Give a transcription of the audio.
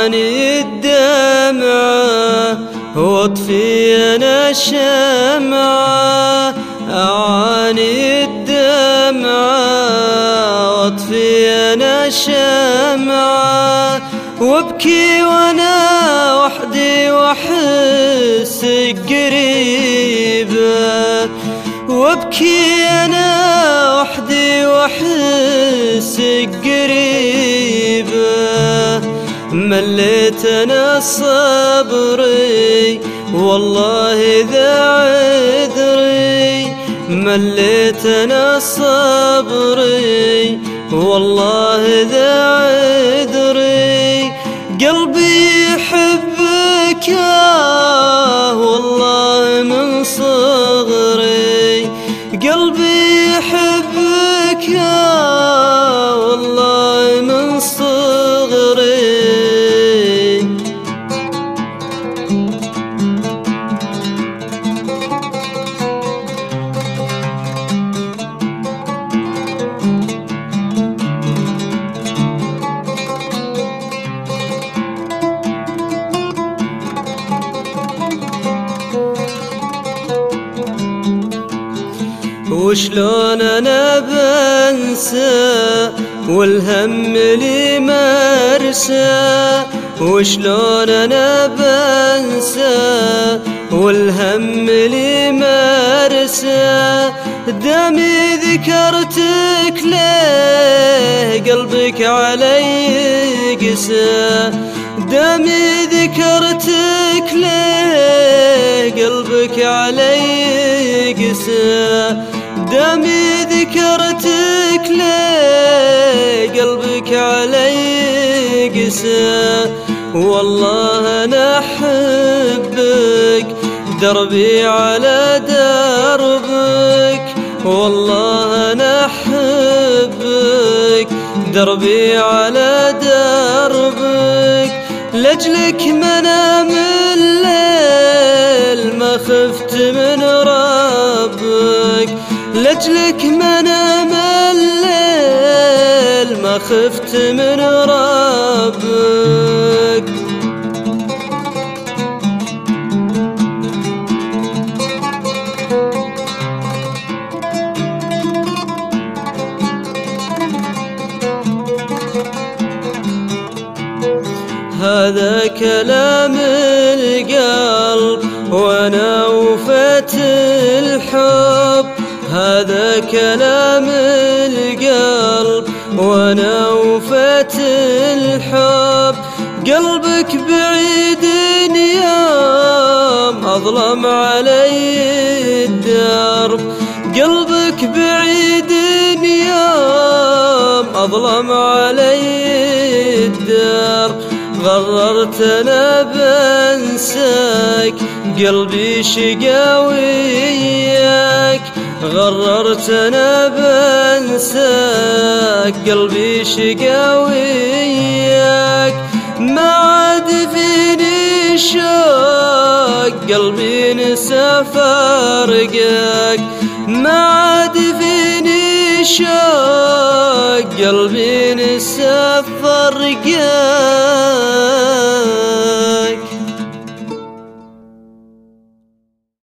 أعاني الدمعة واطفي أنا الشمعة، أعاني الدمعة واطفي أنا الشمعة، وابكي وأنا وحدي وأحس قريبة، وابكي أنا وحدي وأحس قريبة. مليت أنا صبري والله ذا عذري، مليت أنا صبري والله ذا عذري. قلبي يحبك والله من صغري، قلبي يحبك والله من صغري. وشلون أنا بنسى والهم لي مرسى، وشلون أنا بنسى والهم لي مرسى. دامي ذكرتك ليه قلبك علي قسى، دامي ذكرتك ليه قلبك علي قسى، دامي ذكرتك ليه قلبك علي قسى. والله أنا أحبك دربي على دربك، والله أنا أحبك دربي على دربك. لأجلك ما أنام الليل ما خفت من ربك، لأجلك ما أنام الليل ما خفت من ربك. هذا كلام القلب وانا وفت الحب، هذا كلام القلب وانا وفت الحب. قلبك بعيد يوم اظلم علي الدرب، قلبك بعيد يوم اظلم علي الدرب. غررت أنا بنساك قلبي شقا وياك، غررت أنا بنساك قلبي شقا وياك. ما عاد فيني شوق قلبي نسى فارقك، ما عاد فيني شوق قلبي نسى فرقك.